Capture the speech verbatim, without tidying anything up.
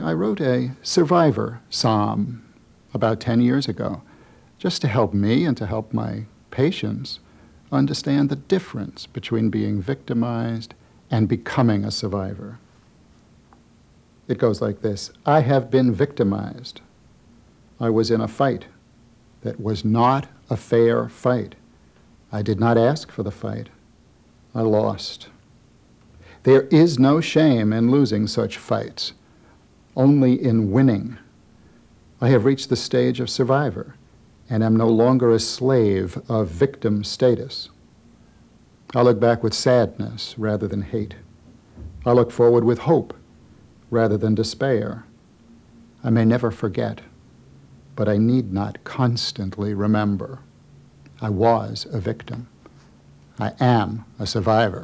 I wrote a survivor psalm about ten years ago, just to help me and to help my patients understand the difference between being victimized and becoming a survivor. It goes like this: I have been victimized. I was in a fight that was not a fair fight. I did not ask for the fight. I lost. There is no shame in losing such fights, only in winning. I have reached the stage of survivor and am no longer a slave of victim status. I look back with sadness rather than hate. I look forward with hope rather than despair. I may never forget, but I need not constantly remember. I was a victim. I am a survivor.